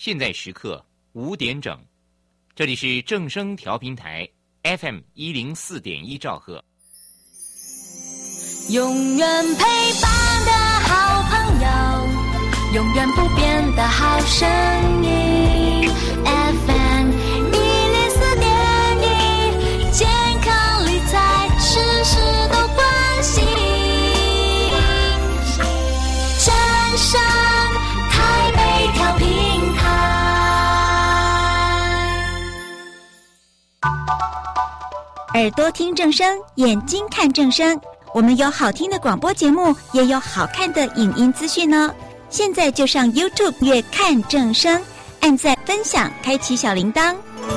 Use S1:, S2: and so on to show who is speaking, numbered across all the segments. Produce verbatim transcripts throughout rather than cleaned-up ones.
S1: 现在时刻五点整，这里是正声调频台 F M 一零四点一兆赫，
S2: 永远陪伴的好朋友，永远不变的好声音 F M 一零四点一，健康理财事事都关心，正声台北调频台。
S3: 耳朵听正声，眼睛看正声，我们有好听的广播节目，也有好看的影音资讯呢。现在就上 YouTube 阅看正声，按赞分享，开启小铃铛。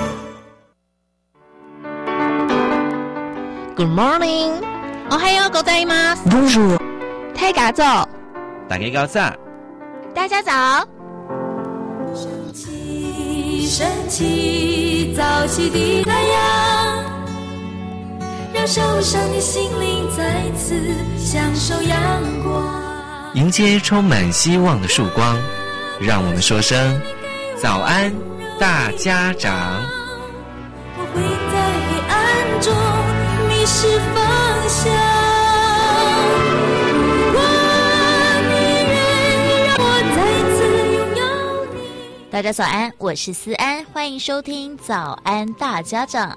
S4: Good morning， おはようございます。
S3: Bonjour，
S4: 大家早，
S5: 大家早，
S4: 大家早。
S2: 升起，升起，早起的太阳，让受伤的心灵再次享受阳光。
S5: 迎接充满希望的曙光，让我们说声早安大家长。
S2: 我会在黑暗中迷失方向，如果你愿意让我再次拥有你。
S4: 大家早安，我是思安，欢迎收听早安大家长。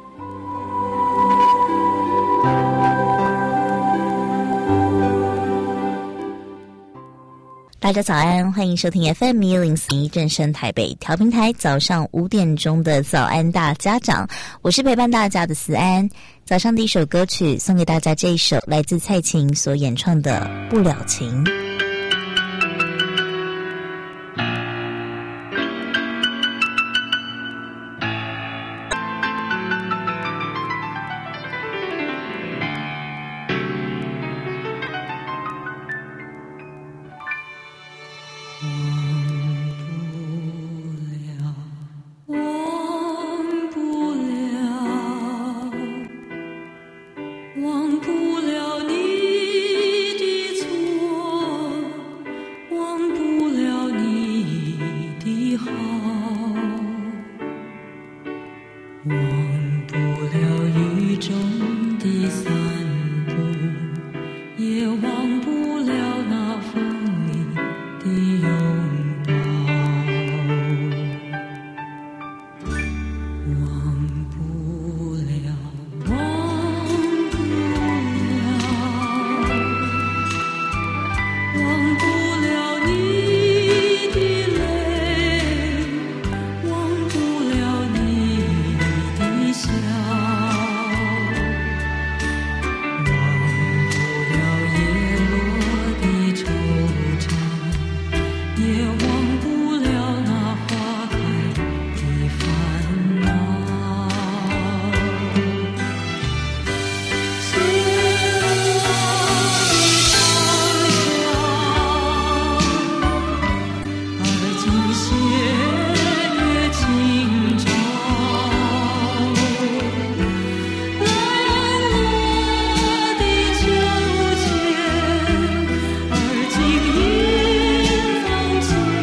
S4: 大家早安，欢迎收听 F M 一零四点一正声台北调频台早上五点钟的早安大家长，我是陪伴大家的思安。早上第一首歌曲送给大家，这一首来自蔡琴所演唱的《不了情》。
S2: 而今迎风起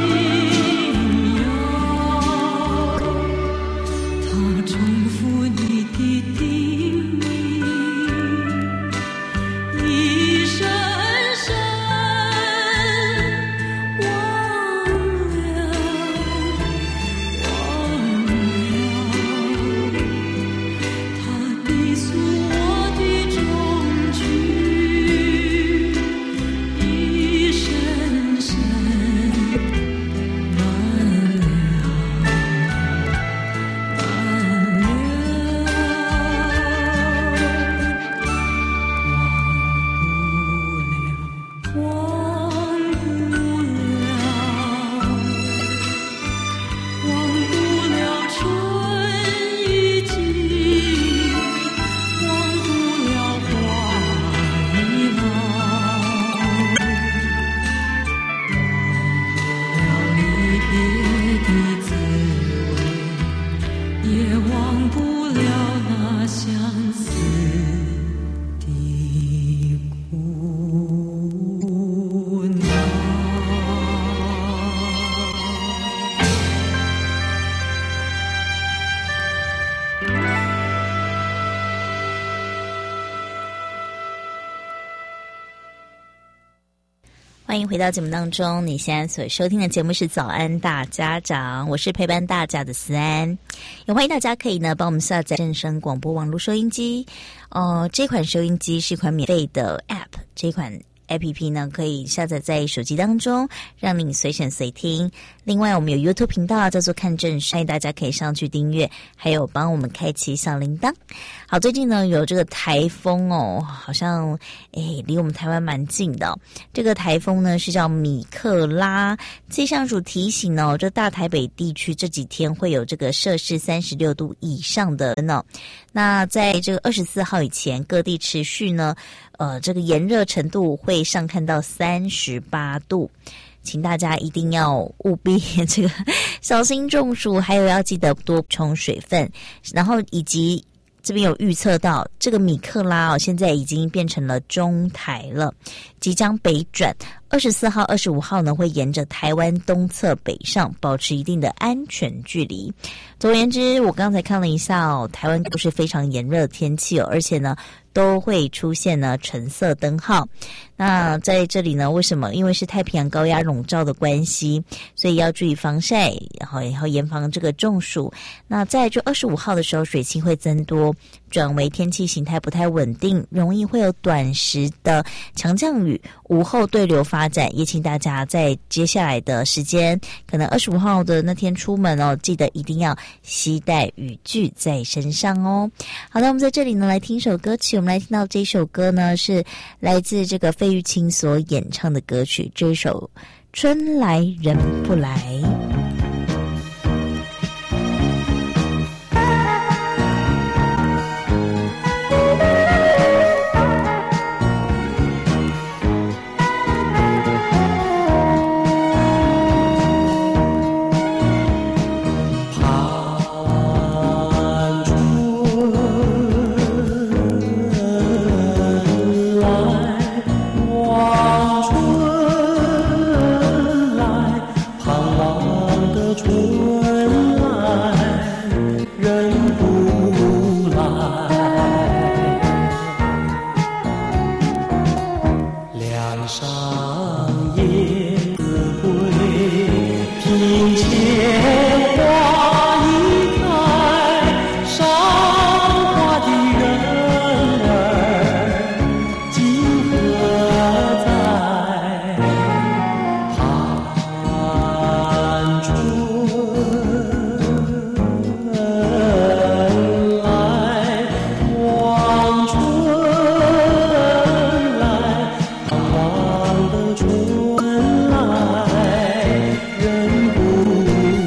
S4: 欢迎回到节目当中，你现在所收听的节目是早安大家长，我是陪伴大家的思安，也欢迎大家可以呢帮我们下载正声广播网络收音机，呃，这款收音机是一款免费的 App， 这款A P P 呢可以下载在手机当中，让你随选随听。另外我们有 YouTube 频道叫做看正声，欢迎大家可以上去订阅，还有帮我们开启小铃铛。好，最近呢有这个台风哦，好像诶离我们台湾蛮近的哦。这个台风呢是叫米克拉，气象署提醒哦，这大台北地区这几天会有这个摄氏三十六度以上的呢。那在这个二十四号以前，各地持续呢呃这个炎热程度会上看到三十八度。请大家一定要务必这个小心中暑，还有要记得多补充水分，然后以及这边有预测到这个米克拉哦，现在已经变成了中台了，即将北转。二十四号、二十五号呢，会沿着台湾东侧北上，保持一定的安全距离。总而言之，我刚才看了一下哦，台湾都是非常炎热的天气哦，而且呢都会出现呢橙色灯号。那在这里呢，为什么？因为是太平洋高压笼罩的关系，所以要注意防晒，然后然后严防这个中暑。那在就二十五号的时候，水汽会增多，转为天气形态不太稳定，容易会有短时的强降雨，午后对流发展。也请大家在接下来的时间，可能二十五号的那天出门哦，记得一定要携带雨具在身上哦。好的，我们在这里呢来听一首歌曲，我们来听到这首歌呢是来自这个费玉清所演唱的歌曲，这首《春来人不来》。
S6: 春来人不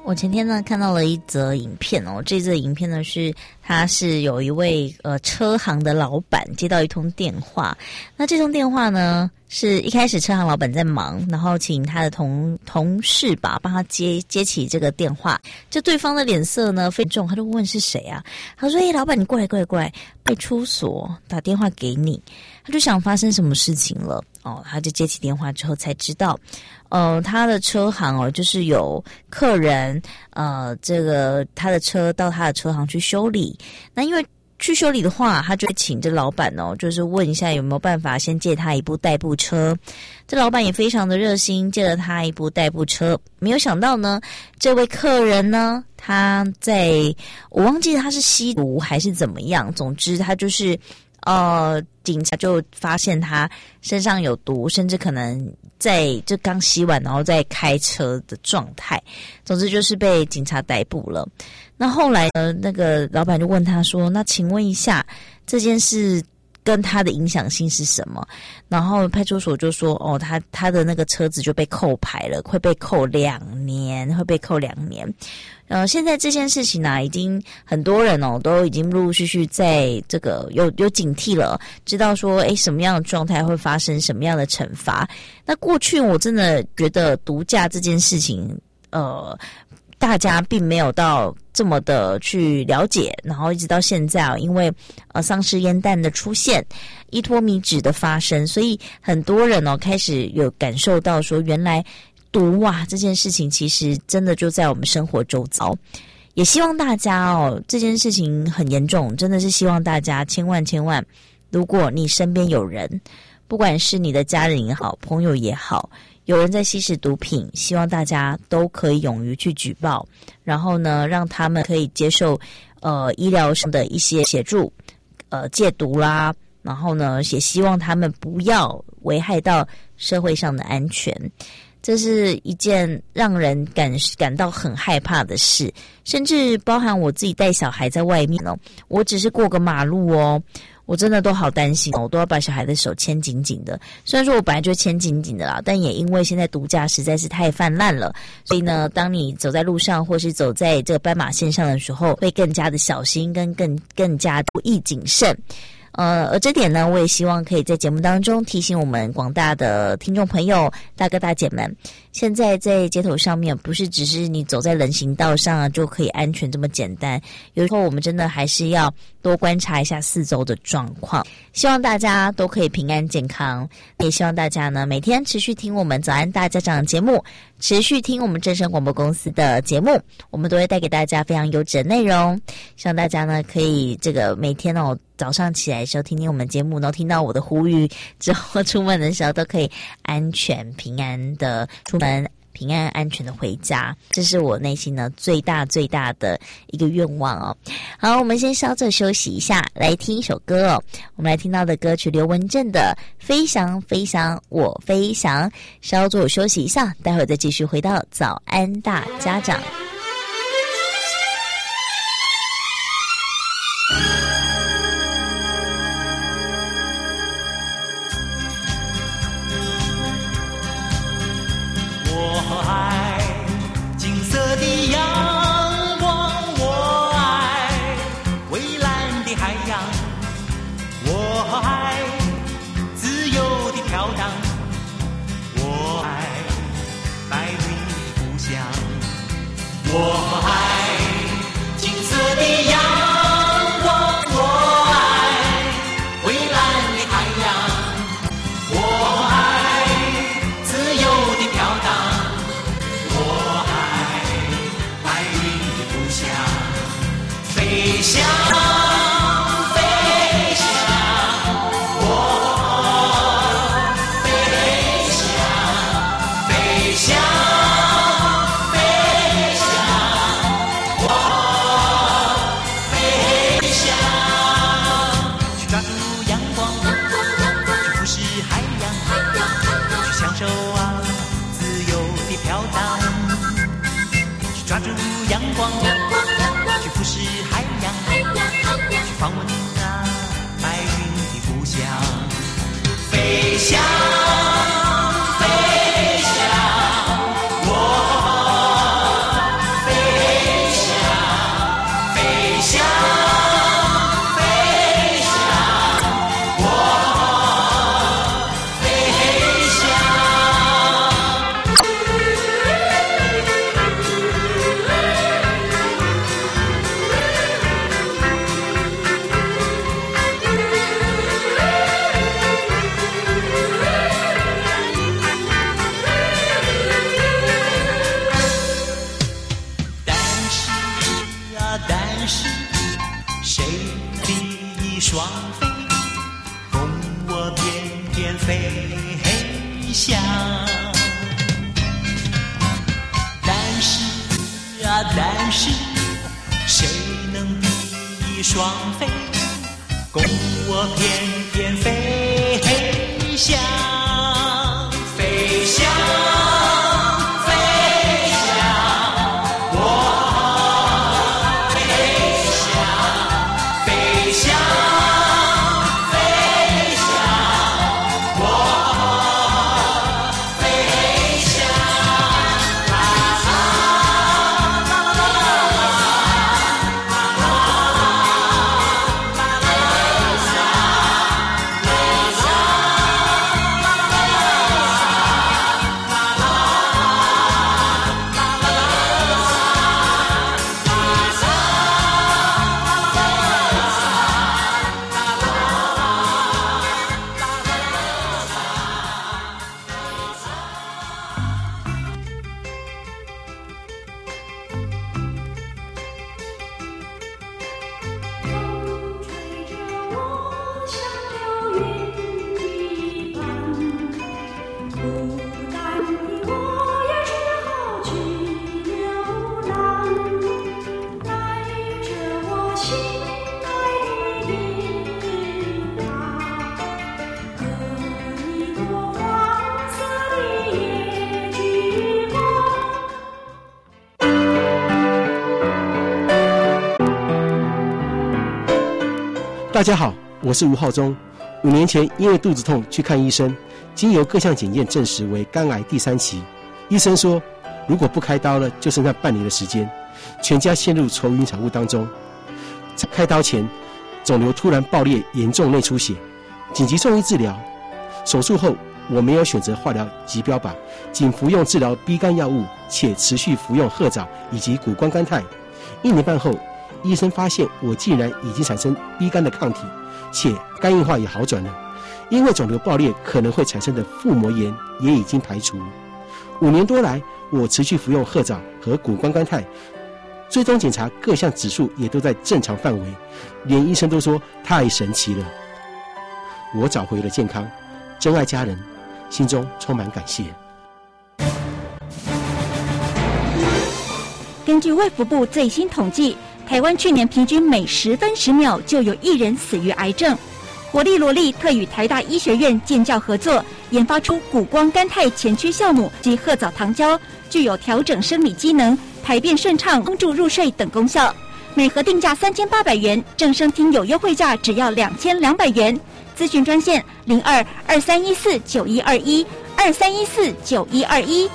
S4: 我前天呢看到了一则影片哦，这则影片呢是他是有一位呃车行的老板接到一通电话，那这通电话呢是一开始车行老板在忙，然后请他的同同事吧帮他接接起这个电话，就对方的脸色呢非常重，他就问是谁啊？他说：“哎、欸，老板你过来过来过来，派出所打电话给你。”他就想发生什么事情了哦，他就接起电话之后才知道。呃，他的车行哦，就是有客人，呃，这个他的车到他的车行去修理。那因为去修理的话，他就会请这老板哦，就是问一下有没有办法先借他一部代步车。这老板也非常的热心，借了他一部代步车。没有想到呢，这位客人呢，他在我忘记他是吸毒还是怎么样，总之他就是。呃，警察就发现他身上有毒，甚至可能在就刚吸完，然后再开车的状态。总之就是被警察逮捕了。那后来呢，那个老板就问他说：“那请问一下，这件事跟他的影响性是什么？”然后派出所就说：“哦，他他的那个车子就被扣牌了，会被扣两年，会被扣两年。”呃，现在这件事情呢、啊，已经很多人哦，都已经陆陆续续在这个有有警惕了，知道说，诶，什么样的状态会发生什么样的惩罚。那过去我真的觉得毒驾这件事情，呃，大家并没有到这么的去了解，然后一直到现在啊，因为呃丧尸烟弹的出现，依托米脂的发生，所以很多人哦开始有感受到说，原来。毒啊，这件事情其实真的就在我们生活周遭，也希望大家哦，这件事情很严重，真的是希望大家千万千万，如果你身边有人，不管是你的家人也好，朋友也好，有人在吸食毒品，希望大家都可以勇于去举报，然后呢，让他们可以接受呃医疗上的一些协助，呃戒毒啦，然后呢，也希望他们不要危害到社会上的安全。这是一件让人感感到很害怕的事，甚至包含我自己带小孩在外面哦，我只是过个马路哦，我真的都好担心哦，我都要把小孩的手牵紧紧的。虽然说我本来就牵紧紧的啦，但也因为现在毒驾实在是太泛滥了，所以呢，当你走在路上或是走在这个斑马线上的时候，会更加的小心，跟更更加注意谨慎。呃，而这点呢，我也希望可以在节目当中提醒我们广大的听众朋友、大哥大姐们，现在在街头上面，不是只是你走在人行道上啊就可以安全这么简单，有时候我们真的还是要多观察一下四周的状况。希望大家都可以平安健康，也希望大家呢每天持续听我们早安大家长的节目，持续听我们正声广播公司的节目，我们都会带给大家非常优质的内容。希望大家呢可以这个每天哦早上起来的时候听听我们节目，然后听到我的呼吁之后，出门的时候都可以安全平安的出门，平安安全的回家，这是我内心呢最大最大的一个愿望哦。好，我们先稍作休息一下，来听一首歌哦。我们来听到的歌曲刘文正的《飞翔飞翔我飞翔》，稍作休息一下，待会儿再继续回到早安大家长。
S6: 我爱金色的阳光，我爱蔚蓝的海洋，我爱自由的飘荡，我爱白云的故乡，我爱金色的阳光，我爱蔚蓝的海洋，我爱自由的飘荡，飞翔，飞翔，我飞翔，飞翔，飞翔，我飞翔，去抓住阳光，去俯视海洋，去享受啊自由的飘荡，去抓住阳光，去俯视海洋，去访问啊白云的故乡，飞翔，飞翔，我飞时，谁能比翼双飞，供我翩翩飞翔，飞翔，飞翔，我飞翔，飞翔。
S7: 大家好，我是吴浩中。五年前因为肚子痛去看医生，经由各项检验证实为肝癌第三期。医生说，如果不开刀了，就剩下半年的时间，全家陷入愁云惨雾当中。在开刀前，肿瘤突然爆裂，严重内出血，紧急送医治疗。手术后，我没有选择化疗及标靶，仅服用治疗 B 肝药物，且持续服用褐藻以及谷胱甘肽。一年半后，医生发现我竟然已经产生 B 肝的抗体，且肝硬化也好转了。因为肿瘤爆裂可能会产生的腹膜炎也已经排除。五年多来，我持续服用褐藻和谷胱甘肽，追踪检查各项指数也都在正常范围，连医生都说太神奇了。我找回了健康，珍爱家人，心中充满感谢。
S3: 根据卫福部最新统计，台湾去年平均每十分十秒就有一人死于癌症。活力罗力特与台大医学院建教合作，研发出谷胱甘肽前驱酵母及褐藻糖胶，具有调整生理机能、排便顺畅、帮助入睡等功效。每盒定价三千八百元，正声听有优惠价只要两千两百元。咨询专线零二二三一四九一二一二三一四九一二一。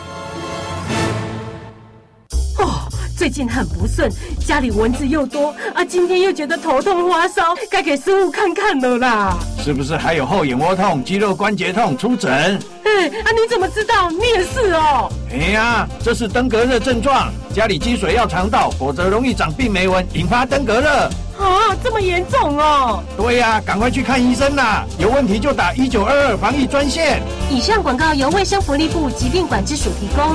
S8: 哦，最近很不顺，家里蚊子又多啊，今天又觉得头痛发烧，该给师傅看看了啦。
S9: 是不是还有后眼窝痛、肌肉关节痛？出诊。
S8: 哎，啊，你怎么知道？你也是哦。
S9: 哎呀，这是登革热症状，家里积水要肠道，否则容易长病媒蚊，引发登革热。
S8: 啊，这么严重哦！
S9: 对呀、啊，赶快去看医生啦！有问题就打一九二二防疫专线。
S8: 以上广告由卫生福利部疾病管制署提供。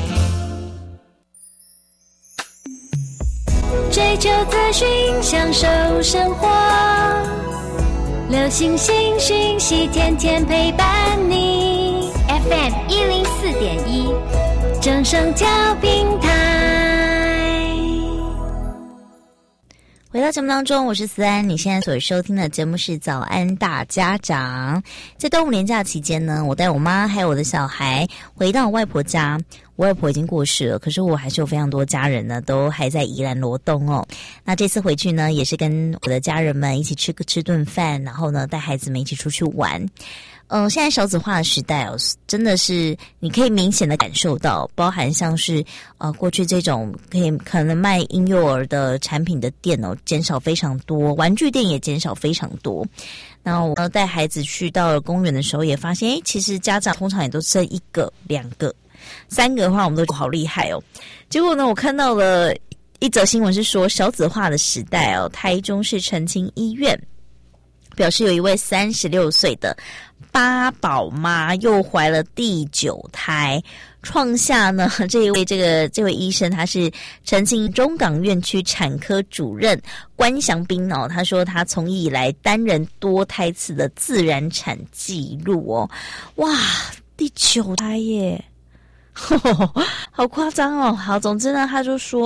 S2: 追求资讯，享受生活，流行新讯息，天天陪伴你。F M 一零四点一，正声调频台。
S4: 回到节目当中，我是思安。你现在所收听的节目是早安大家长。在端午连假期间呢，我带我妈还有我的小孩回到我外婆家。我外婆已经过世了，可是我还是有非常多家人呢，都还在宜兰罗东哦。那这次回去呢，也是跟我的家人们一起吃个吃顿饭，然后呢，带孩子们一起出去玩。嗯、呃，现在少子化的时代哦，真的是你可以明显的感受到，包含像是呃过去这种可以可能卖婴幼儿的产品的店哦，减少非常多，玩具店也减少非常多。然后我带孩子去到了公园的时候，也发现，诶，其实家长通常也都剩一个、两个、三个的话，我们都好厉害哦。结果呢，我看到了一则新闻是说，少子化的时代哦，台中市澄清医院表示有一位三十六岁的八宝妈又怀了第九胎，创下呢这一位这个这位医生他是澄清中港院区产科主任关祥斌哦，他说他从医以来单人多胎次的自然产记录哦，哇，第九胎耶！好夸张哦！好，总之呢，他就说，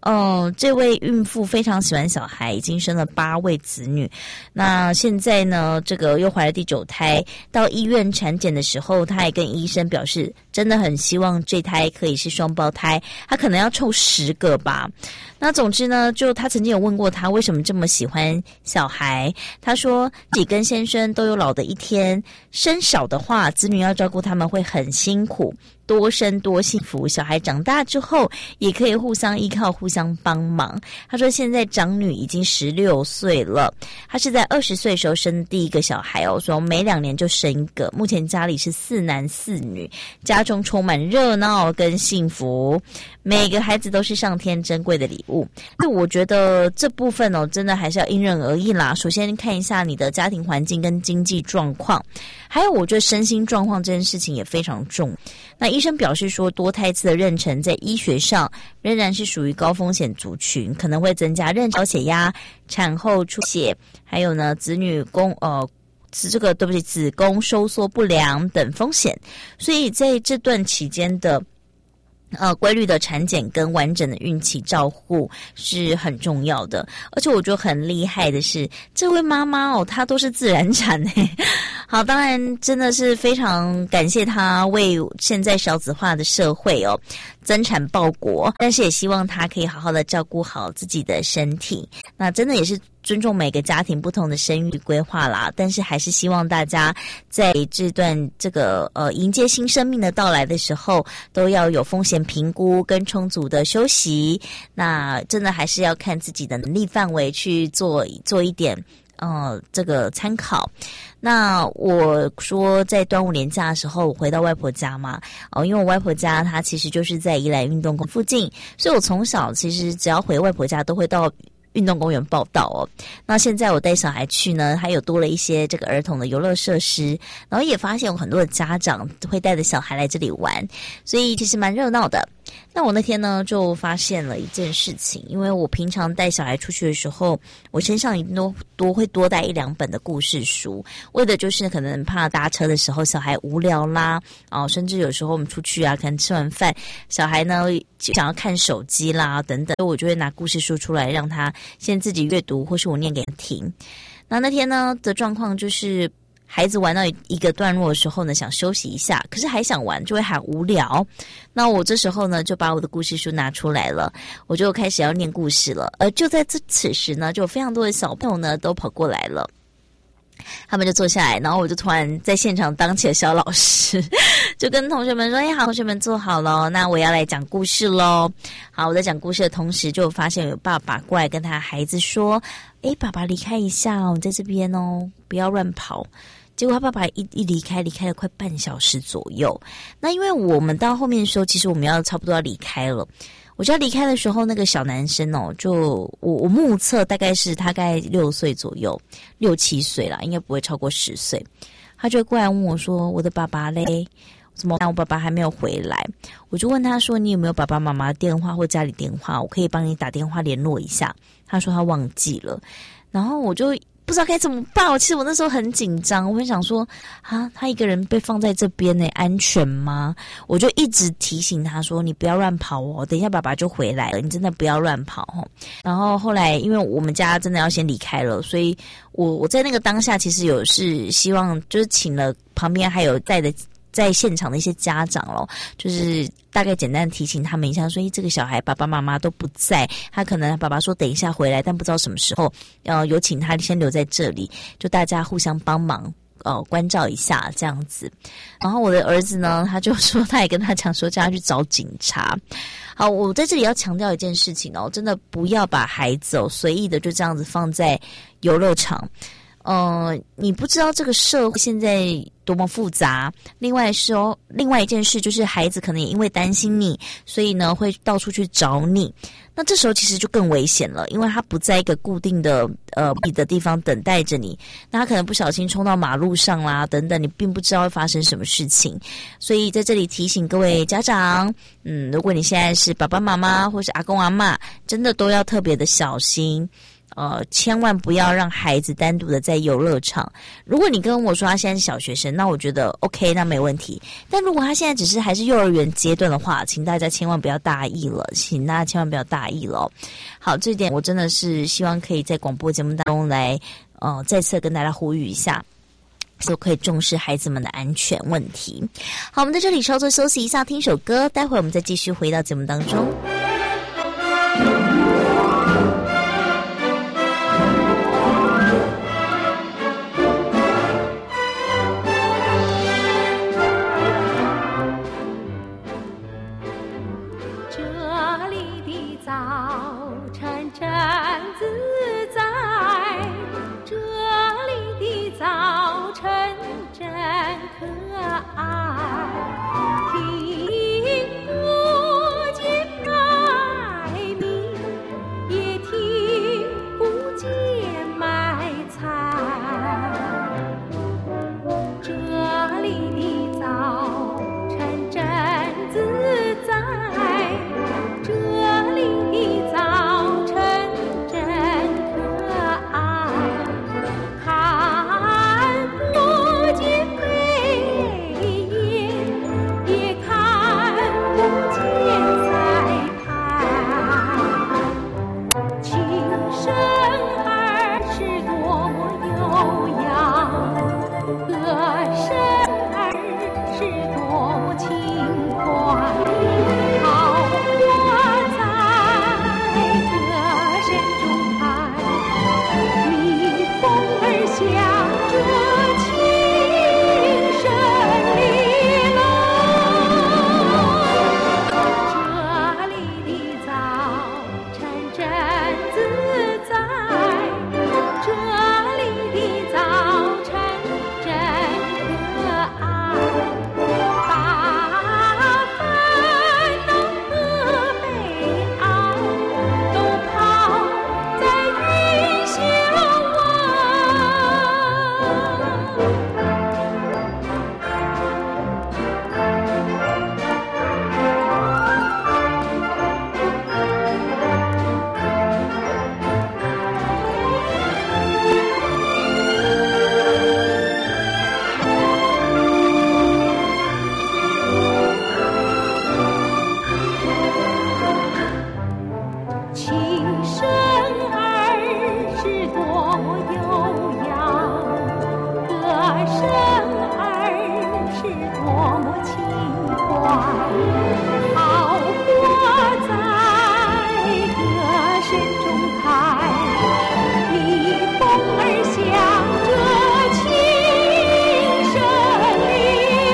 S4: 嗯，这位孕妇非常喜欢小孩，已经生了八位子女。那现在呢，这个又怀了第九胎，到医院产检的时候，她也跟医生表示，真的很希望这胎可以是双胞胎，她可能要凑十个吧。那总之呢，就她曾经有问过她为什么这么喜欢小孩，她说自己跟先生都有老的一天，生少的话，子女要照顾他们会很辛苦。多生多幸福，小孩长大之后也可以互相依靠，互相帮忙。他说现在长女已经十六岁了，他是在二十岁的时候生第一个小孩哦，说每两年就生一个。目前家里是四男四女，家中充满热闹跟幸福，每个孩子都是上天珍贵的礼物。那我觉得这部分哦，真的还是要因人而异啦。首先看一下你的家庭环境跟经济状况，还有我觉得身心状况这件事情也非常重。那医生表示说，多胎次的妊娠在医学上仍然是属于高风险族群，可能会增加妊高血压、产后出血，还有呢子女宫呃这个对不起子宫收缩不良等风险。所以在这段期间的呃，规律的产检跟完整的孕期照护是很重要的。而且我觉得很厉害的是，这位妈妈哦，她都是自然产诶。好，当然真的是非常感谢她为现在少子化的社会哦增产报国，但是也希望她可以好好的照顾好自己的身体。那真的也是尊重每个家庭不同的生育规划啦，但是还是希望大家在这段这个呃迎接新生命的到来的时候，都要有风险评估跟充足的休息。那真的还是要看自己的能力范围去做做一点呃这个参考。那我说在端午连假的时候，我回到外婆家嘛，哦，因为我外婆家她其实就是在宜兰运动公附近，所以我从小其实只要回外婆家都会到运动公园报道哦。那现在我带小孩去呢，还有多了一些这个儿童的游乐设施，然后也发现有很多的家长会带着小孩来这里玩，所以其实蛮热闹的。那我那天呢就发现了一件事情，因为我平常带小孩出去的时候，我身上一定都多会多带一两本的故事书，为的就是可能怕搭车的时候小孩无聊啦，哦，甚至有时候我们出去啊，可能吃完饭小孩呢就想要看手机啦等等，我就会拿故事书出来让他先自己阅读，或是我念给他听。那那天呢的状况就是孩子玩到一个段落的时候呢，想休息一下，可是还想玩，就会喊无聊。那我这时候呢，就把我的故事书拿出来了，我就开始要念故事了。而就在这此时呢，就有非常多的小朋友呢都跑过来了，他们就坐下来，然后我就突然在现场当起了小老师，就跟同学们说：“哎，好，同学们坐好了，那我要来讲故事咯。”好，我在讲故事的同时，就发现有爸爸过来跟他孩子说：“哎，爸爸离开一下哦，你在这边哦，不要乱跑。”结果他爸爸一一离开，离开了快半小时左右。那因为我们到后面的时候，其实我们要差不多要离开了。我就要离开的时候，那个小男生哦，就我我目测大概是大概六岁左右，六七岁啦，应该不会超过十岁。他就过来问我说：“我的爸爸嘞？怎么办？我爸爸还没有回来。”我就问他说：“你有没有爸爸妈妈电话或家里电话？我可以帮你打电话联络一下。”他说他忘记了，然后我就不知道该怎么办。其实我那时候很紧张，我会想说啊，他一个人被放在这边呢，安全吗？我就一直提醒他说，你不要乱跑哦，等一下爸爸就回来了，你真的不要乱跑哦。然后后来因为我们家真的要先离开了，所以我我在那个当下其实有是希望就是请了旁边还有带的在现场的一些家长咯，就是大概简单提醒他们一下说，这个小孩爸爸妈妈都不在，他可能爸爸说等一下回来，但不知道什么时候，呃，有请他先留在这里，就大家互相帮忙呃关照一下这样子。然后我的儿子呢，他就说他也跟他讲说叫他去找警察。好，我在这里要强调一件事情哦，真的不要把孩子哦随意的就这样子放在游乐场。呃，你不知道这个社会现在多么复杂。另外是哦，另外一件事就是孩子可能也因为担心你，所以呢会到处去找你。那这时候其实就更危险了，因为他不在一个固定的呃你的地方等待着你，那他可能不小心冲到马路上啦等等，你并不知道会发生什么事情。所以在这里提醒各位家长，嗯，如果你现在是爸爸妈妈或是阿公阿嬷，真的都要特别的小心。 呃，千万不要让孩子单独的在游乐场。如果你跟我说他现在是小学生，那我觉得 OK， 那没问题。但如果他现在只是还是幼儿园阶段的话，请大家千万不要大意了，请大家千万不要大意了哦。好，这点我真的是希望可以在广播节目当中来，呃，再次跟大家呼吁一下。就可以重视孩子们的安全问题。好，我们在这里稍作休息一下，听首歌，待会儿我们再继续回到节目当中。
S10: 这里的早晨真自在，这里的早晨真可爱，听不见麦鸣，也听不见麦菜。这里的早晨真自在，这里的早晨真可爱，看不见眉眼，也看不见彩排。琴声儿是多么悠扬，歌声儿是多么轻快。好花在歌声中开，蜜蜂儿响着轻声里来。这里的早晨真自在，这里的早晨真可爱，把烦恼和悲哀都抛在云霄琴声儿是多么悠扬，歌声儿是多么轻快。好花在歌声中开，蜜蜂儿响着轻声里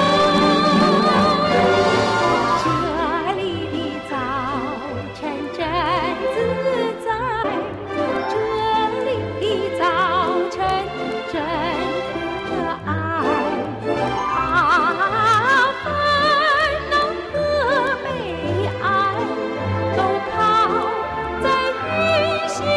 S10: 来。这里的早晨真自在，这里的早晨真可爱，把烦恼和悲哀都抛在云霄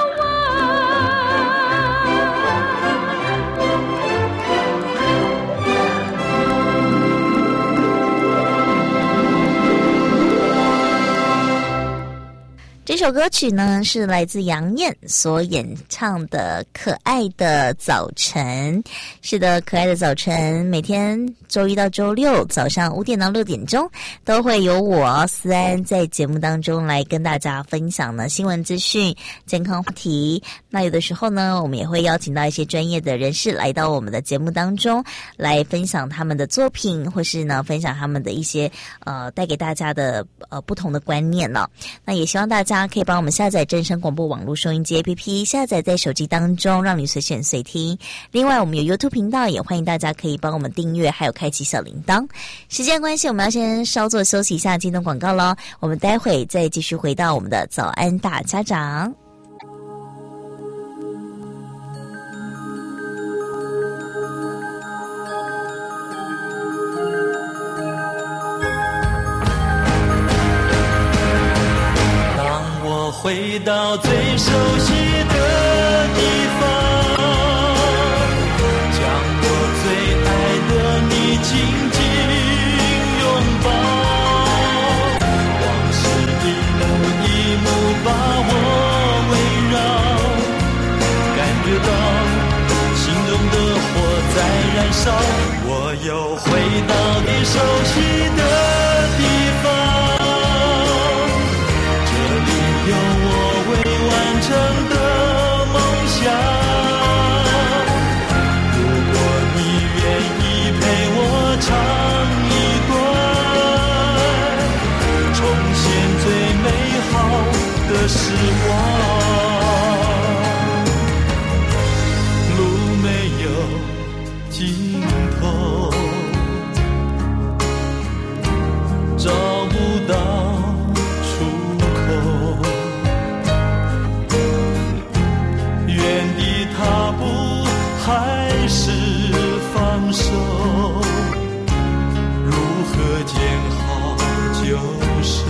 S4: 这首歌曲呢是来自杨燕所演唱的《可爱的早晨》。是的，可爱的早晨，每天周一到周六早上五点到六点钟，都会有我思安在节目当中来跟大家分享呢新闻资讯、健康话题。那有的时候呢，我们也会邀请到一些专业的人士来到我们的节目当中，来分享他们的作品，或是呢分享他们的一些呃带给大家的呃不同的观念呢。那也希望大家可以帮我们下载正声广播网络收音机 A P P， 下载在手机当中，让你随选随听。另外，我们有 YouTube 频道，也欢迎大家可以帮我们订阅，还有开启小铃铛。时间关系，我们要先稍作休息一下，进入广告咯。我们待会再继续回到我们的早安大家长。
S6: 回到最熟悉的地方，将我最爱的你紧紧拥抱，往事一幕一幕把我围绕。 时光，路没有尽头，找不到出口，原地踏步还是放手，如何见好就收，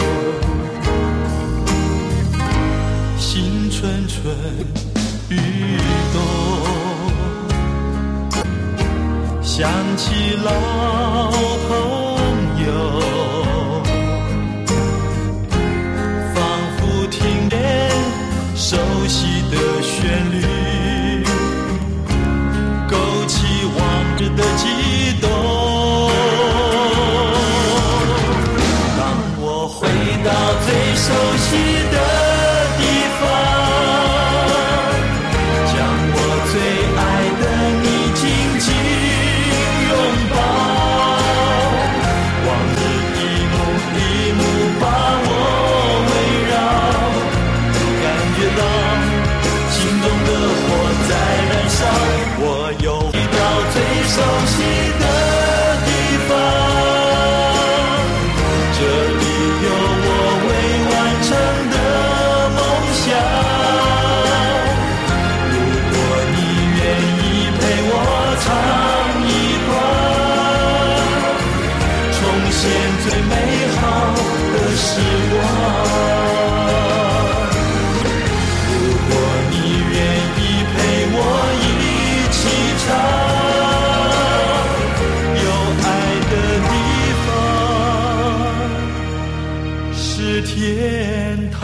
S6: 心蠢蠢欲动，想起老朋友，仿佛听见熟悉的旋律，勾起往日的悸动。当我回到最熟悉的地方，将我最爱的你紧紧拥抱，往日一幕一幕把我围绕，感觉到心中的火在燃烧，我又回到最熟悉的地方，这里有我未完成的梦想，如果你愿意陪我唱一段，重现最美好的时光，如果你愿意陪我一起唱，有爱的地方是天堂。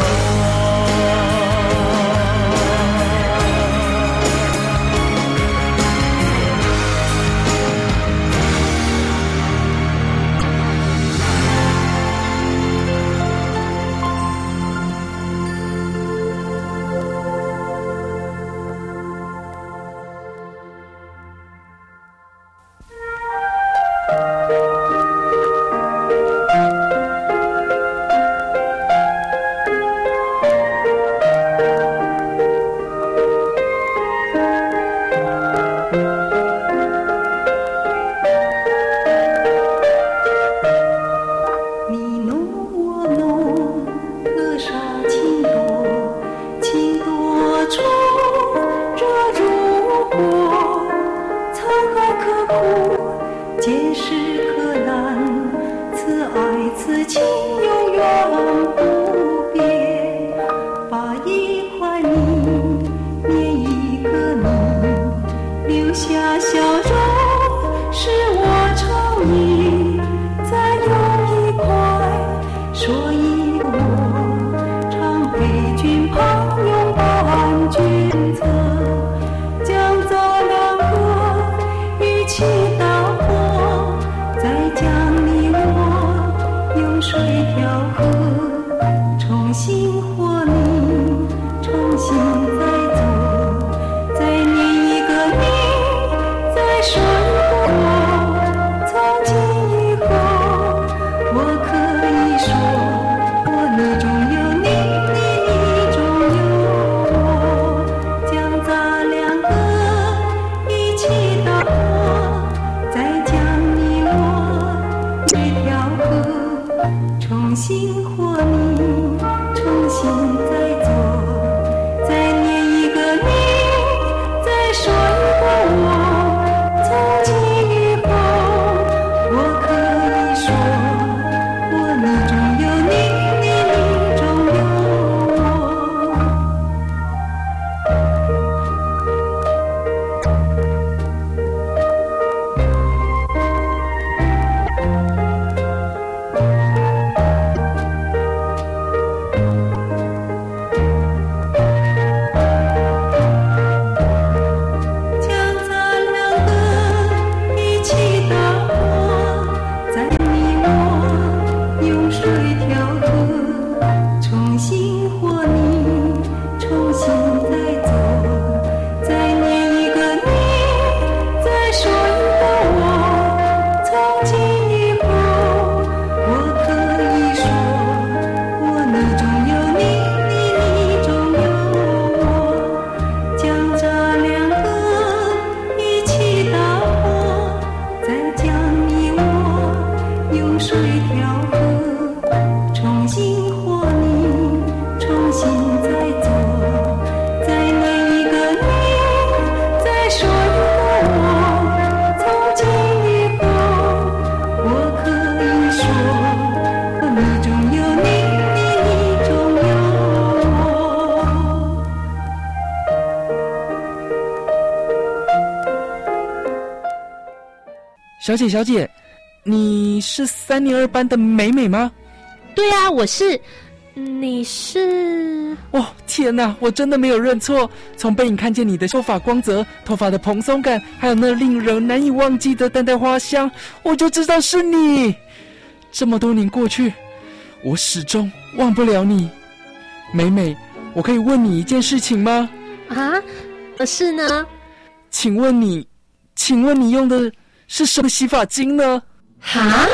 S11: 小姐小姐，你是三年二班的美美吗？
S8: 对啊，我是。你是？
S11: 哦，天哪，我真的没有认错。从背影看见你的秀发光泽、头发的蓬松感，还有那令人难以忘记的淡淡花香，我就知道是你。这么多年过去，我始终忘不了你。美美，我可以问你一件事情吗？
S8: 啊？是呢？
S11: 请问你，请问你用的是什么洗发精呢？
S8: 哈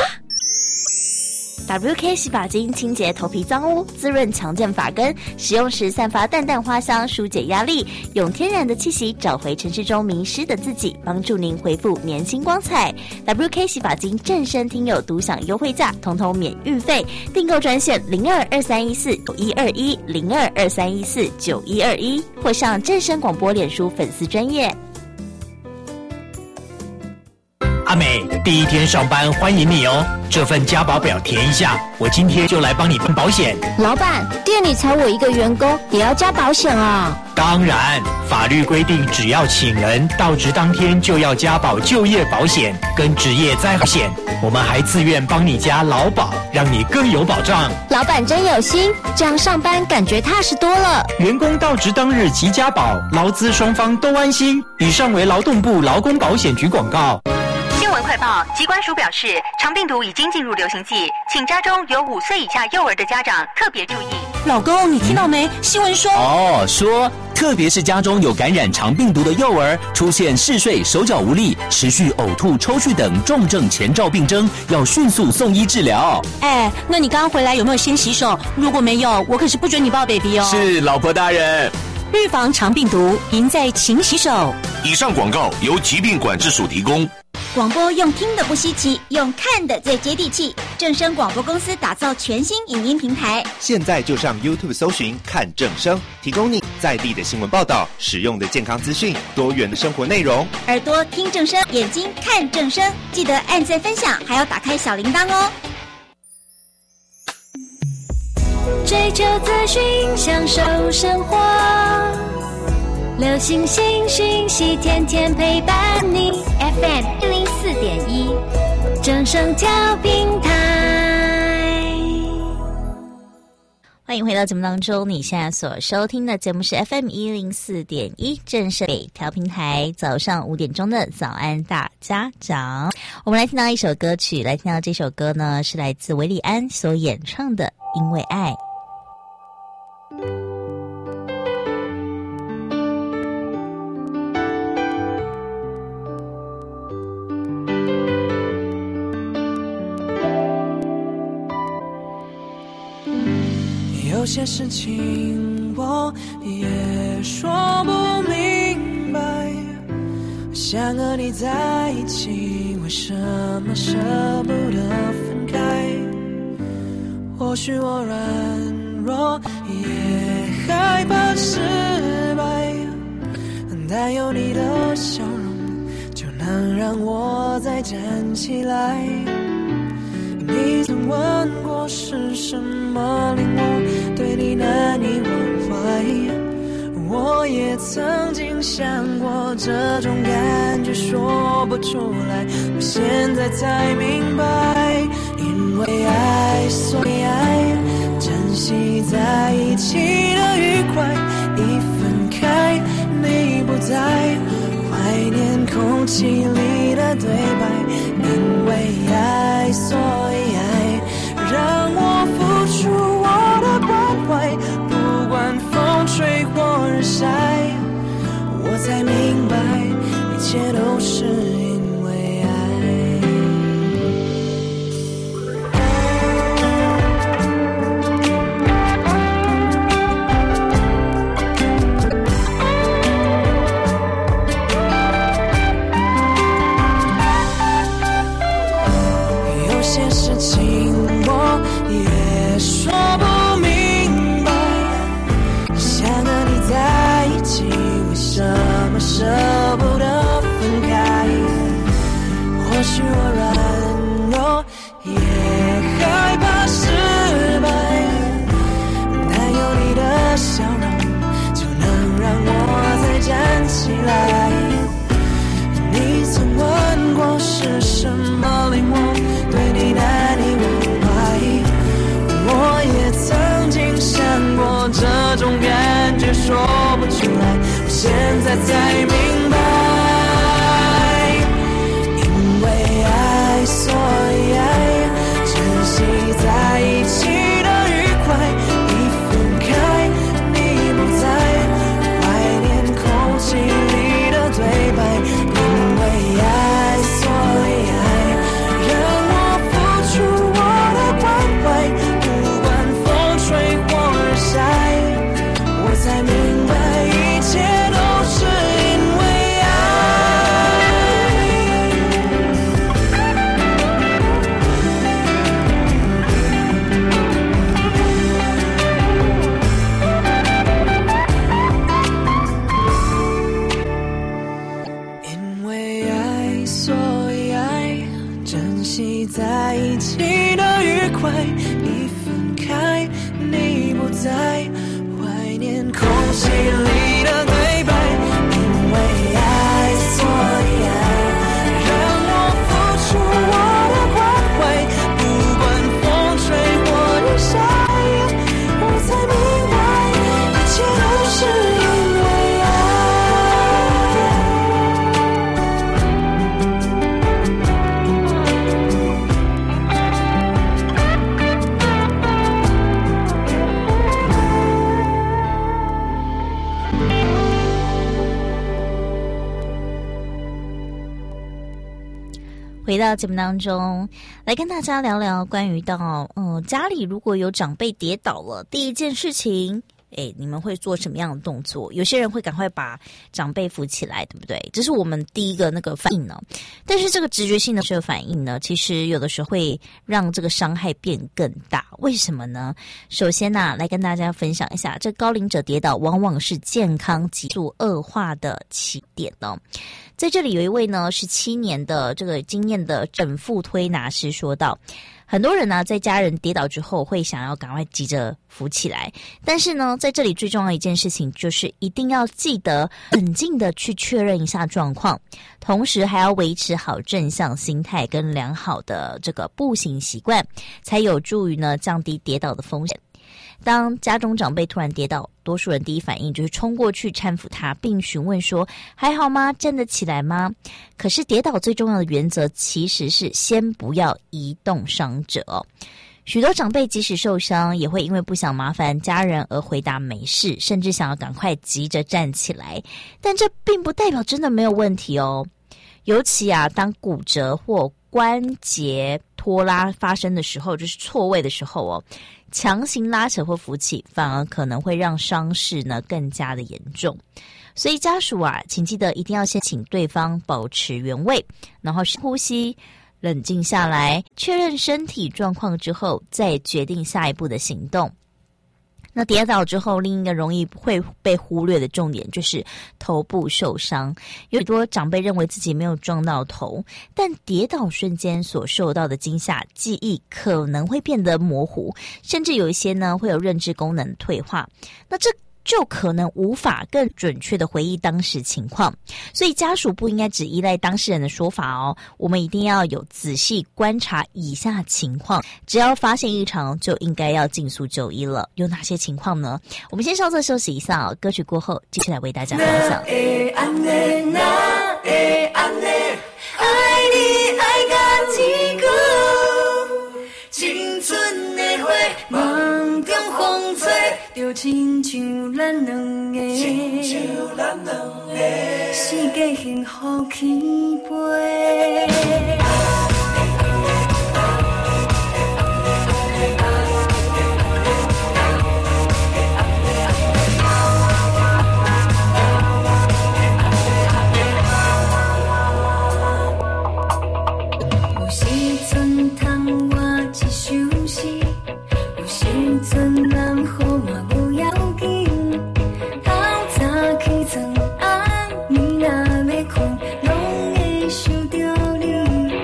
S4: ？W K 洗发精清洁头皮脏污，滋润强健发根，使用时散发淡淡花香，疏解压力，用天然的气息找回城市中迷失的自己，帮助您恢复年轻光彩。W K 洗发精正身听友独享优惠价，统统免运费，订购专线零二二三一四九一二一零二二三一四九一二一，或上正声广播脸书粉丝专页。
S12: 阿美，第一天上班欢迎你哦！这份加保表填一下，我今天就来帮你办保险。
S13: 老板，店里才我一个员工，也要加保险啊？
S12: 当然，法律规定，只要请人到职当天就要加保就业保险跟职业灾害险。我们还自愿帮你加劳保，让你更有保障。
S13: 老板真有心，这样上班感觉踏实多了。
S12: 员工到职当日即加保，劳资双方都安心。以上为劳动部劳工保险局广告。
S14: 新闻快报，疾管署表示，肠病毒已经进入流行季，请家中有五岁以下幼儿的家长特别注意。
S15: 老公，你听到没？新闻说
S16: 哦，说特别是家中有感染肠病毒的幼儿，出现嗜睡、手脚无力、持续呕吐、抽搐等重症前兆病征，要迅速送医治疗。
S15: 哎，那你刚刚回来有没有先洗手？如果没有，我可是不准你抱 baby 哦。
S16: 是，老婆大人。
S15: 预防肠病毒，赢在勤洗手。
S17: 以上广告由疾病管制署提供。
S3: 广播用听的不稀奇，用看的最接地气。正声广播公司打造全新影音平台，
S18: 现在就上 YouTube 搜寻看正声，提供你在地的新闻报道、实用的健康资讯、多元的生活内容。
S3: 耳朵听正声，眼睛看正声，记得按赞分享，还要打开小铃铛哦。
S2: 追求资讯，享受生活，流行新讯息，天天陪伴你。F M 一零四点一，正声调频台。
S4: 欢迎回到节目当中，你现在所收听的节目是 F M 一零四点一，正声北调频台，早上五点钟的早安大家长。我们来听到一首歌曲，来听到这首歌呢，是来自韦礼安所演唱的《因为爱》。
S19: 有些事情我也说不明白，想和你在一起，为什么舍不得分开？或许我软弱，也害怕失败，但有你的笑容，就能让我再站起来。你曾问过是什么令我对你难以忘怀，我也曾经想过这种感觉说不出来，我现在才明白，因为爱所以爱，珍惜在一起的愉快，一分开你不在，怀念空气里的对白，因为爱所以爱，让我付出我的关怀，不管风吹或日晒，我才明白一切都是因为爱。有些事情我也说不明白，想和你在一起，为什么舍不得分开？或许我软弱，也害怕失败，但有你的笑容，就能让我再站起来。你曾问过是什么才明白，因为爱所以爱，珍惜在一起的愉快，一分开你不在，怀念空气里的对白，因为爱所以爱，让我付出我的关怀，不管风吹或日晒，我才明白一切都是因为爱。因为爱所以爱，珍惜在一起的愉快，一分开你不在，怀念空气里的对白，因为爱所以爱，让我付出我的关怀，不管风吹或日晒，我才明白一切都是因为爱。
S4: 回到节目当中来跟大家聊聊关于到嗯家里如果有长辈跌倒了，第一件事情哎，你们会做什么样的动作？有些人会赶快把长辈扶起来，对不对？这是我们第一个那个反应呢。但是这个直觉性的这个反应呢，其实有的时候会让这个伤害变更大。为什么呢？首先呢、啊，来跟大家分享一下，这高龄者跌倒往往是健康急速恶化的起点哦。在这里有一位呢十七年的这个经验的整复推拿师说道，很多人呢在家人跌倒之后会想要赶快急着扶起来，但是呢在这里最重要的一件事情就是一定要记得冷静的去确认一下状况，同时还要维持好正向心态跟良好的这个步行习惯，才有助于呢降低跌倒的风险。当家中长辈突然跌倒，多数人第一反应就是冲过去搀扶他，并询问说还好吗？站得起来吗？可是跌倒最重要的原则其实是先不要移动伤者哦。许多长辈即使受伤，也会因为不想麻烦家人而回答没事，甚至想要赶快急着站起来，但这并不代表真的没有问题哦。尤其啊，当骨折或关节拖拉发生的时候，就是错位的时候哦，强行拉扯或扶起，反而可能会让伤势呢更加的严重。所以家属啊，请记得一定要先请对方保持原位，然后深呼吸，冷静下来，确认身体状况之后，再决定下一步的行动。那跌倒之后，另一个容易会被忽略的重点就是头部受伤。有许多长辈认为自己没有撞到头，但跌倒瞬间所受到的惊吓，记忆可能会变得模糊，甚至有一些呢会有认知功能退化。那这就可能无法更准确的回忆当时情况，所以家属不应该只依赖当事人的说法哦，我们一定要有仔细观察以下情况，只要发现异常就应该要尽速就医了。有哪些情况呢？我们先稍作休息一下哦，歌曲过后继续来为大家分享。
S19: 那会安呢？那会安呢？爱你爱到天光，青春的花梦中风吹，就亲像咱两个，亲像咱两个，世界幸福起飞。有时阵通我一首诗，有时阵人好嘛无要紧，透早起床暗暝若要困，拢会想着你。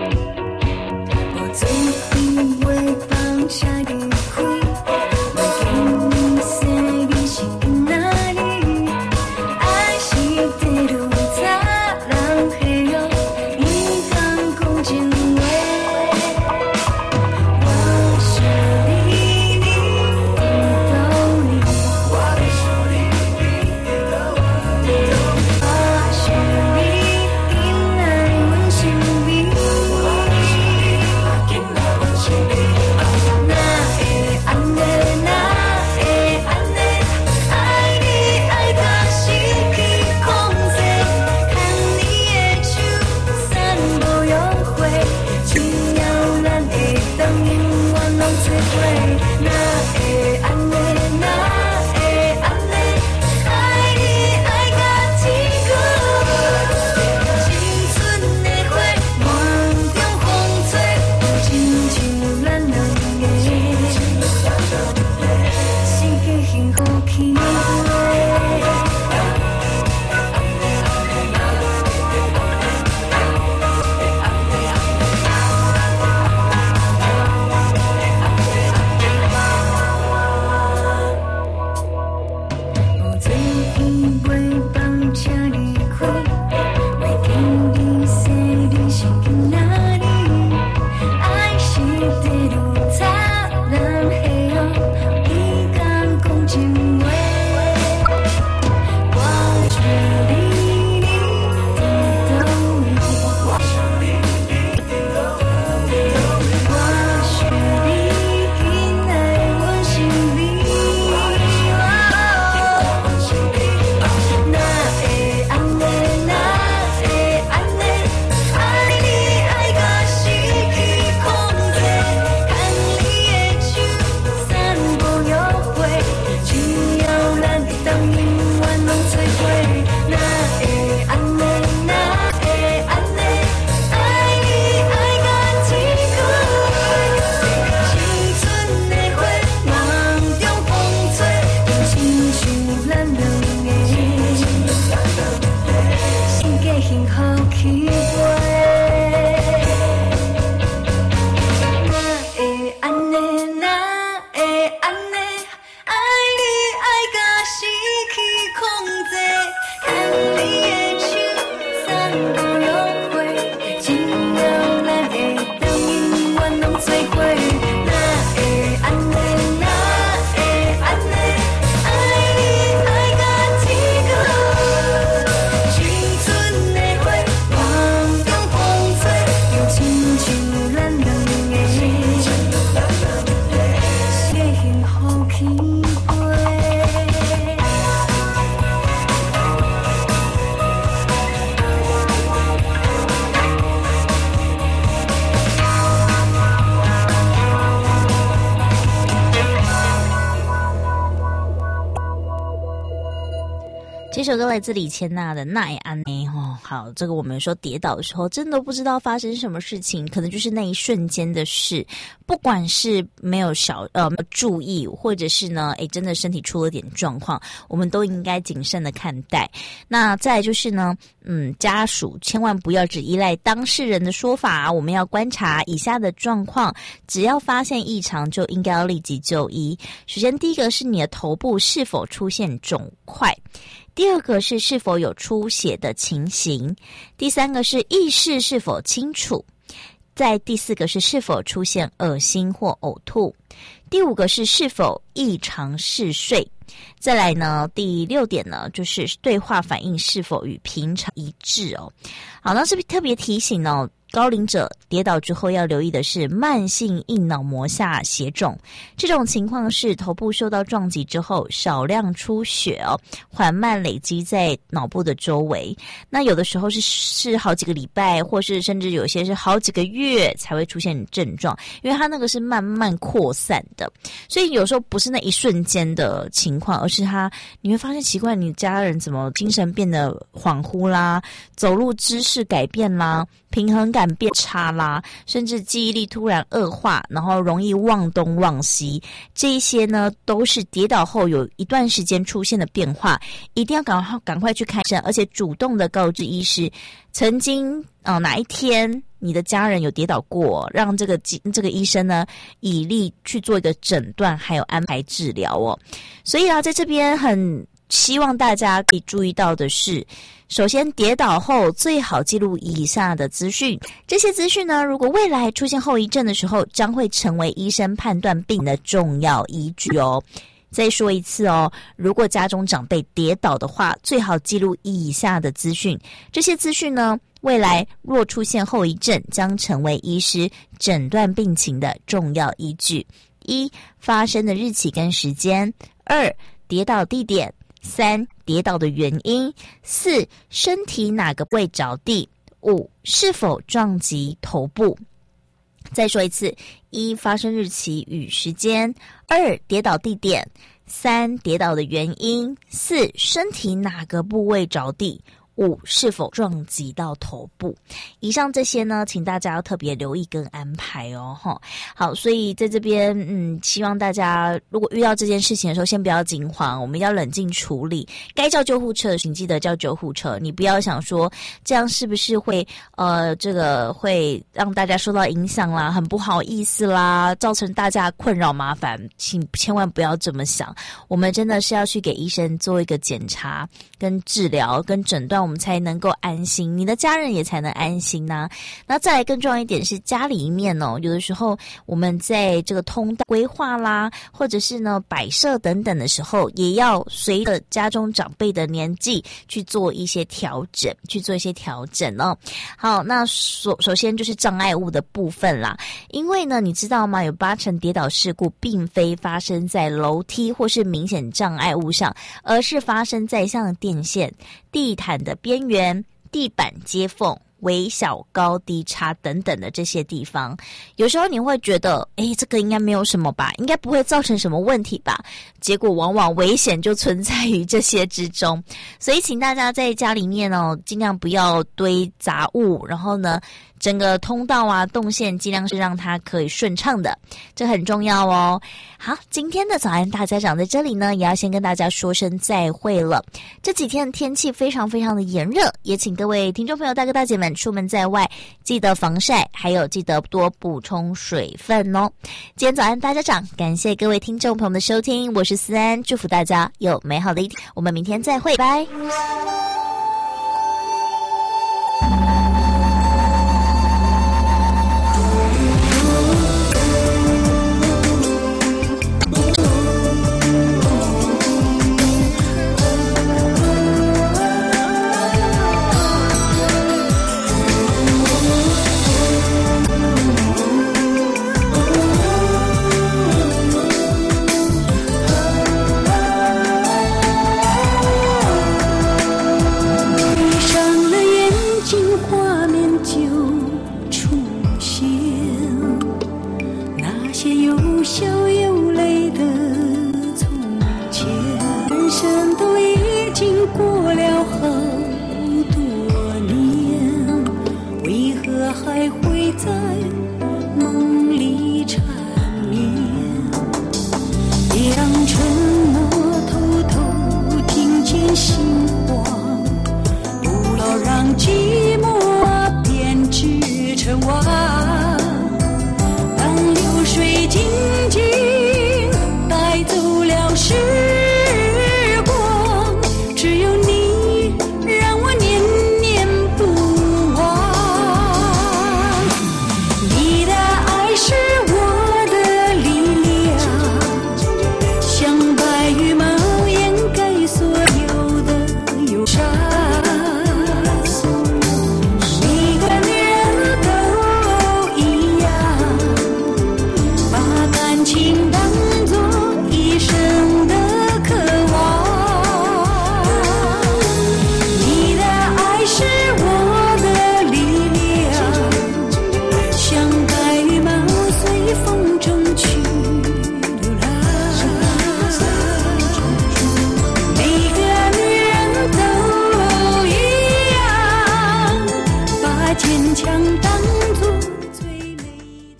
S4: 这首歌来自李千娜的《奈安内》哦，好，这个我们说跌倒的时候，真的不知道发生什么事情，可能就是那一瞬间的事，不管是没有小呃注意，或者是呢，哎，真的身体出了点状况，我们都应该谨慎的看待。那再来就是呢，嗯，家属千万不要只依赖当事人的说法，我们要观察以下的状况，只要发现异常，就应该要立即就医。首先，第一个是你的头部是否出现肿块。第二个是是否有出血的情形，第三个是意识是否清楚，再第四个是是否出现恶心或呕吐，第五个是是否异常嗜睡，再来呢，第六点呢，就是对话反应是否与平常一致哦。好，那是特别提醒哦，高龄者跌倒之后要留意的是慢性硬脑膜下血肿，这种情况是头部受到撞击之后少量出血哦，缓慢累积在脑部的周围。那有的时候是是好几个礼拜，或是甚至有些是好几个月才会出现症状，因为它那个是慢慢扩散的，所以有时候不是那一瞬间的情况，而是它你会发现奇怪，你家人怎么精神变得恍惚啦，走路姿势改变啦，平衡感变差啦，甚至记忆力突然恶化，然后容易忘东忘西，这一些呢都是跌倒后有一段时间出现的变化，一定要赶快赶快去看医生，而且主动的告知医师，曾经呃哪一天你的家人有跌倒过，让这个这个医生呢以力去做一个诊断，还有安排治疗哦。所以啊，在这边很希望大家可以注意到的是，首先跌倒后最好记录以下的资讯，这些资讯呢，如果未来出现后遗症的时候，将会成为医生判断病的重要依据哦。再说一次哦，如果家中长辈跌倒的话，最好记录以下的资讯，这些资讯呢，未来若出现后遗症，将成为医师诊断病情的重要依据。一、发生的日期跟时间；二、跌倒地点；三、跌倒的原因；四、身体哪个部位着地；五、是否撞击头部。再说一次，一、发生日期与时间；二、跌倒地点；三、跌倒的原因；四、身体哪个部位着地；五、是否撞击到头部。以上这些呢，请大家要特别留意跟安排哦。好，所以在这边嗯，希望大家如果遇到这件事情的时候，先不要惊慌，我们要冷静处理，该叫救护车请记得叫救护车，你不要想说这样是不是会呃这个会让大家受到影响啦，很不好意思啦，造成大家困扰麻烦，请千万不要这么想，我们真的是要去给医生做一个检查跟治疗跟诊断，我们才能够安心，你的家人也才能安心呐、啊。那再来更重要一点是家里面哦，有的时候我们在这个通道规划啦，或者是呢摆设等等的时候，也要随着家中长辈的年纪去做一些调整，去做一些调整哦。好，那首首先就是障碍物的部分啦，因为呢，你知道吗？有八成跌倒事故并非发生在楼梯或是明显障碍物上，而是发生在像电线、地毯的边缘、地板接缝、微小高低差等等的这些地方。有时候你会觉得诶这个应该没有什么吧，应该不会造成什么问题吧，结果往往危险就存在于这些之中。所以请大家在家里面哦，尽量不要堆杂物，然后呢整个通道啊动线尽量是让它可以顺畅的，这很重要哦。好，今天的早安大家长在这里呢，也要先跟大家说声再会了。这几天的天气非常非常的炎热，也请各位听众朋友大哥大姐们出门在外记得防晒，还有记得多补充水分哦。今天早安大家长，感谢各位听众朋友们的收听，我是思安，祝福大家有美好的一天，我们明天再会，拜。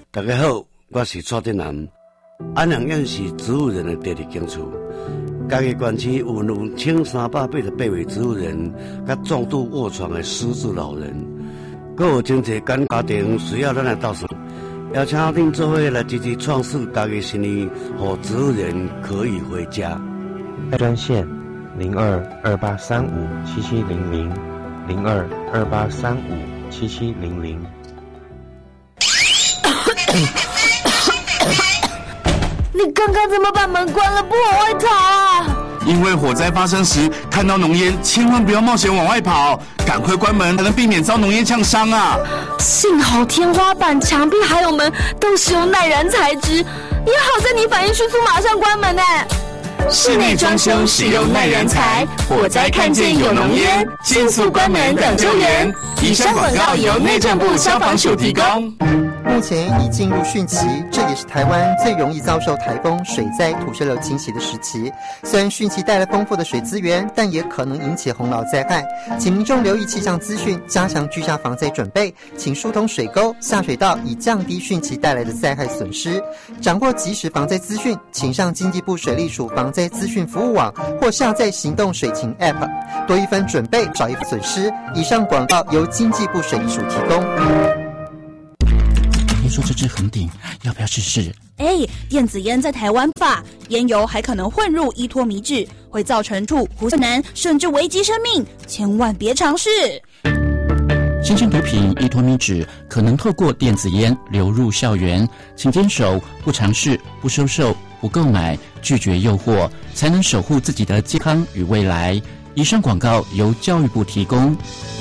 S20: 大家好，我是蔡振南。安阳院是植物人的第二间厝，家己县区有两千三百八十八位植物人，甲重度卧床的失智老人，阁有真侪干家庭需要咱来斗算，邀请恁做伙来积极创设家己生意，让植物人可以回家。
S21: 专线零二二八三五七七零零零二二八三五七七零零。
S10: 你刚刚怎么把门关了？不往外逃啊！
S17: 因为火灾发生时看到浓烟，千万不要冒险往外跑，赶快关门，才能避免遭浓烟呛伤啊！
S10: 幸好天花板、墙壁还有门都使用耐燃材质，也好在你反应迅速，马上关门呢。
S17: 室内装修使用耐燃材，火灾看见有浓烟，迅速关门等救援。以上广告由内政部消防署提供。
S22: 目前已进入汛期，这也是台湾最容易遭受台风、水灾、土石流侵袭的时期。虽然汛期带来丰富的水资源，但也可能引起洪涝灾害，请民众留意气象资讯，加强居家防灾准备，请疏通水沟、下水道，以降低汛期带来的灾害损失。掌握即时防灾资讯，请上经济部水利署防灾资讯服务网或下载行动水情 App， 多一分准备，少一分损失。以上广告由经济部水利署提供。
S23: 听说这支横顶，要不要试试？
S24: 哎，电子烟在台湾法，烟油还可能混入依托米酯，会造成吐、呼吸难，甚至危及生命，千万别尝试。
S23: 新型毒品依托米酯可能透过电子烟流入校园，请坚守不尝试、不收受、不购买，拒绝诱惑，才能守护自己的健康与未来。以上广告由教育部提供。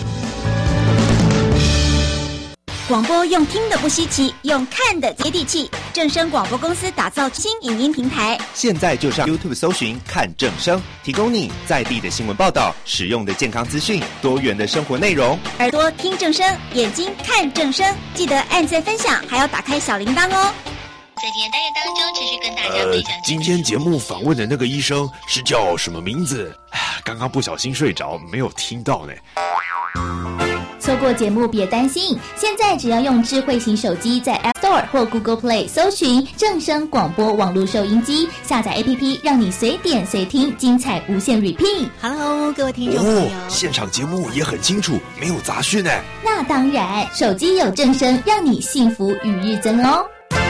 S3: 广播用听的不稀奇，用看的接地气。正声广播公司打造新影音平台，
S18: 现在就上 YouTube 搜寻看正声，提供你在地的新闻报道、实用的健康资讯、多元的生活内容。
S3: 耳朵听正声，眼睛看正声，记得按赞分享，还要打开小铃铛哦。
S14: 在今天单元当中，持续跟大家分享、呃。
S25: 今天节目访问的那个医生是叫什么名字？刚刚不小心睡着，没有听到呢。
S26: 错过节目别担心，现在只要用智慧型手机在 App Store 或 Google Play 搜寻正声广播网络收音机，下载 A P P， 让你随点随听，精彩无限 repeat。
S27: Hello， 各位听众朋友，
S25: 哦，现场节目也很清楚，没有杂讯哎。
S26: 那当然，手机有正声，让你幸福与日增哦。